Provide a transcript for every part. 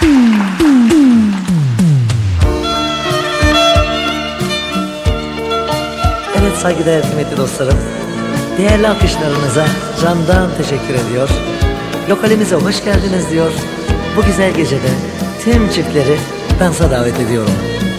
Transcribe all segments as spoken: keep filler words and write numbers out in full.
Evet saygıdeğer kıymetli dostlarım, değerli alkışlarınıza candan teşekkür ediyor. Lokalimize hoş geldiniz diyor. Bu güzel gecede tüm çiftleri dansa davet ediyorum.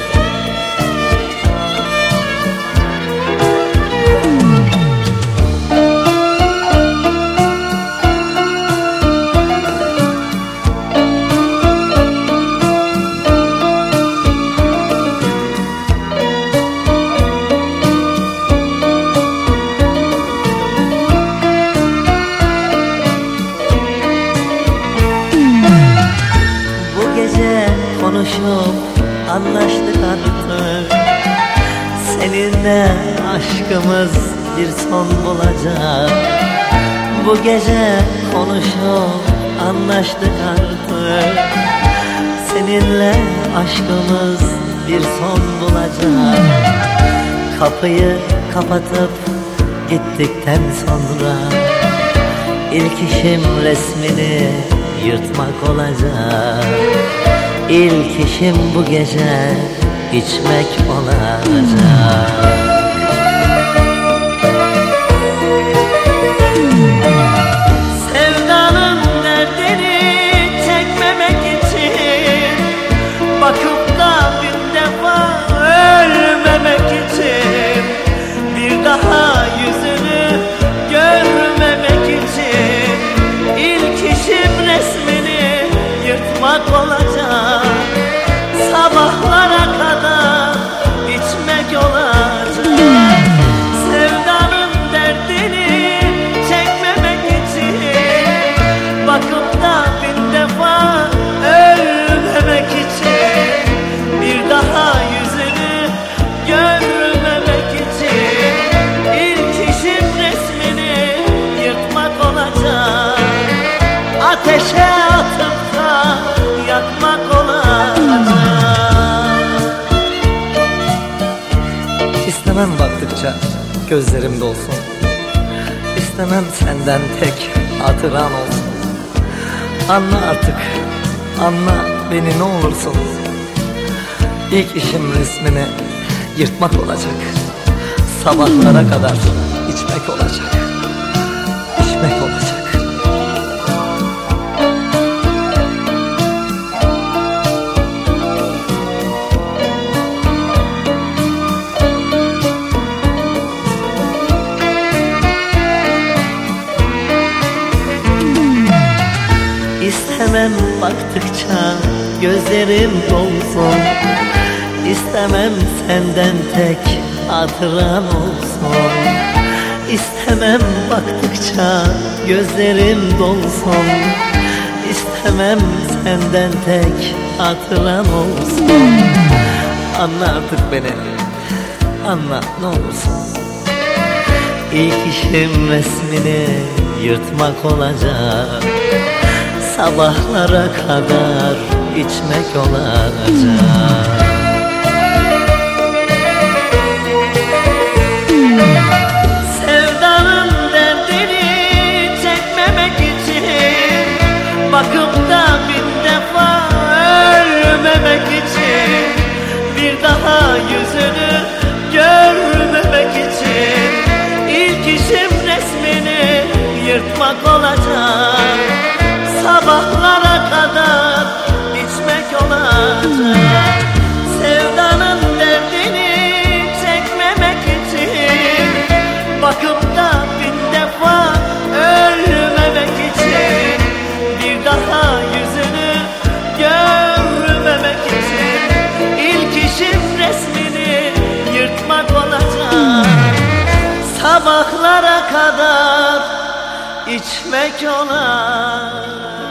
Konuşup anlaştık artık, seninle aşkımız bir son bulacak. Bu gece konuşup anlaştık artık, seninle aşkımız bir son bulacak. Kapıyı kapatıp gittikten sonra ilk işim resmini yırtmak olacak. İlk işim bu gece içmek olacak. Sevdanın derdini çekmemek için, bakıp da bin defa ölmemek için, bir daha yüzünü görmemek için, ilk işim resmini yırtmak olacak. Sabahlara kadar içmek olacak. Sevdanın derdini çekmemek için, bakıp da bin defa ölmemek için, bir daha yüzünü görmemek için, ilk işim resmini yırtmak olacak. Ateşe atıp da yakmak olacak. İstemem baktıkça gözlerim dolsun, İstemem senden tek hatıran olsun. Anla artık, anla beni ne olursun. İlk işim resmini yırtmak olacak. Sabahlara kadar içmek olacak. İçmek olacak. İstemem baktıkça gözlerim dolsun, İstemem senden tek hatıran olsun. İstemem baktıkça gözlerim dolsun, İstemem senden tek hatıran olsun. Anla artık beni, anla ne olursun. İlk işim resmini yırtmak olacak. Sabahlara kadar içmek olacak. Sevdanın derdini çekmemek için, bakıp da bin defa ölmemek için, bir daha yüzünü görmemek için, ilk işim resmini yırtmak olacak. Sabahlara kadar içmek olacak. Sevdanın derdini çekmemek için, bakıp da bin defa ölmemek için, bir daha yüzünü görmemek için, ilk işim resmini yırtmak olacak. Sabahlara kadar içmek olacak.